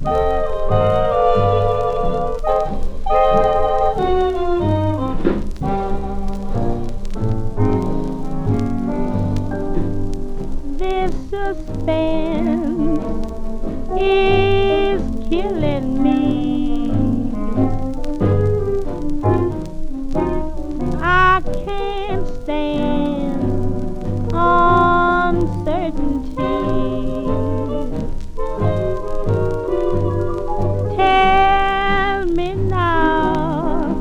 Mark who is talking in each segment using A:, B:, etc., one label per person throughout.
A: This suspense is killing me. I can't stand uncertainty. Tell me now,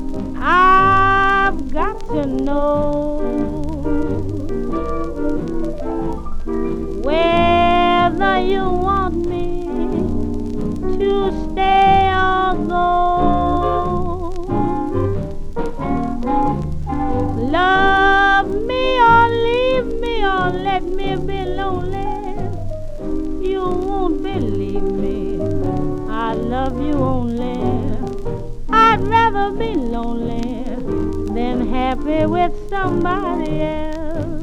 A: I've got to know whether you want me to stay or go. Love me or leave me or let me be lonely. You won't believe me, I love you only. I'd rather be lonely than happy with somebody else.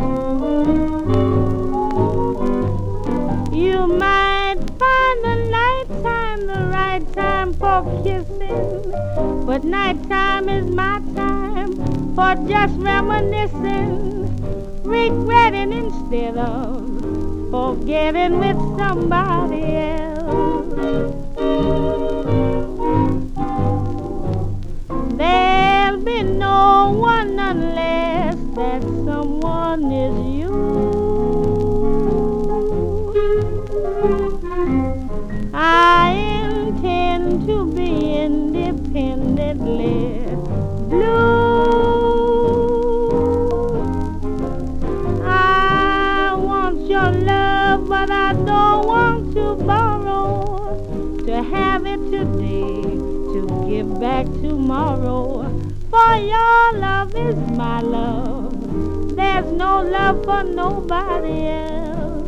A: You might find the nighttime the right time for kissing, but nighttime is my time for just reminiscing, regretting instead of forgetting with somebody else. There'll be no one unless that someone is you. I intend to be independently blue. I want your love, but I don't want to borrow, to have it today, to give back tomorrow. For your love is my love, there's no love for nobody else.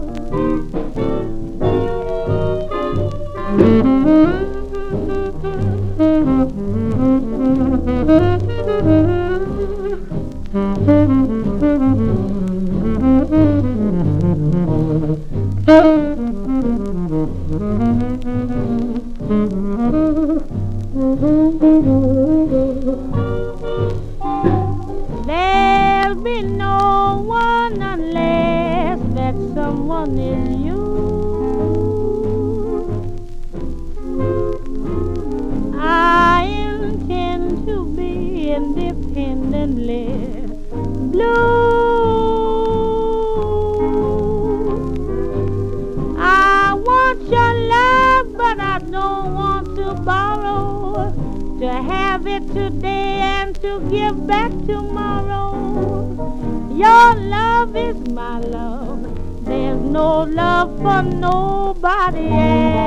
A: There'll be no one unless that someone is you. I intend to be independently blue. I want your love, but I don't want to borrow, to have it today and to give back tomorrow. Your love is my love, there's no love for nobody else.